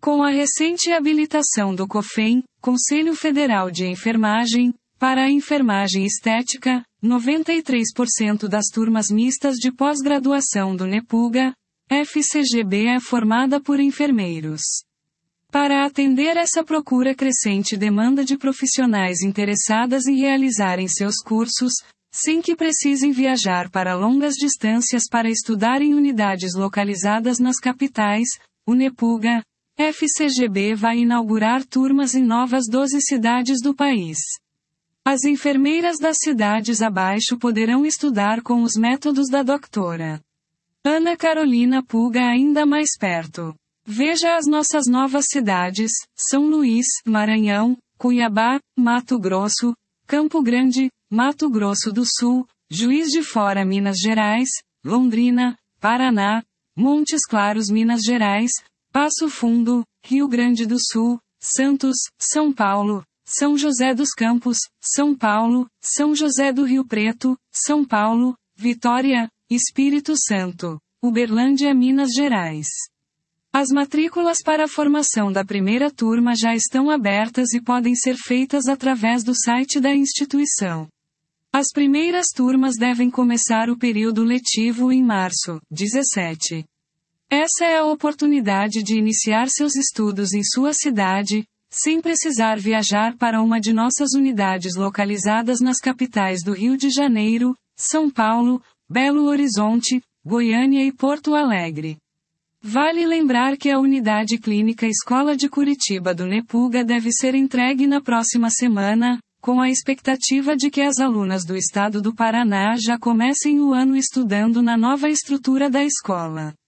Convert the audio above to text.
Com a recente habilitação do COFEN, Conselho Federal de Enfermagem, para a enfermagem estética, 93% das turmas mistas de pós-graduação do NEPUGA, FCGB é formada por enfermeiros. Para atender essa procura crescente demanda de profissionais interessadas em realizarem seus cursos, sem que precisem viajar para longas distâncias para estudar em unidades localizadas nas capitais, o NEPUGA, FCGB vai inaugurar turmas em novas 12 cidades do país. As enfermeiras das cidades abaixo poderão estudar com os métodos da doutora Ana Carolina Puga ainda mais perto. Veja as nossas novas cidades: São Luís, Maranhão, Cuiabá, Mato Grosso, Campo Grande, Mato Grosso do Sul, Juiz de Fora, Minas Gerais, Londrina, Paraná, Montes Claros, Minas Gerais, Passo Fundo, Rio Grande do Sul, Santos, São Paulo, São José dos Campos, São Paulo, São José do Rio Preto, São Paulo, Vitória, Espírito Santo, Uberlândia, Minas Gerais. As matrículas para a formação da primeira turma já estão abertas e podem ser feitas através do site da instituição. As primeiras turmas devem começar o período letivo em março, 17. Essa é a oportunidade de iniciar seus estudos em sua cidade, sem precisar viajar para uma de nossas unidades localizadas nas capitais do Rio de Janeiro, São Paulo, Belo Horizonte, Goiânia e Porto Alegre. Vale lembrar que a Unidade Clínica Escola de Curitiba do NEPUGA deve ser entregue na próxima semana, com a expectativa de que as alunas do estado do Paraná já comecem o ano estudando na nova estrutura da escola.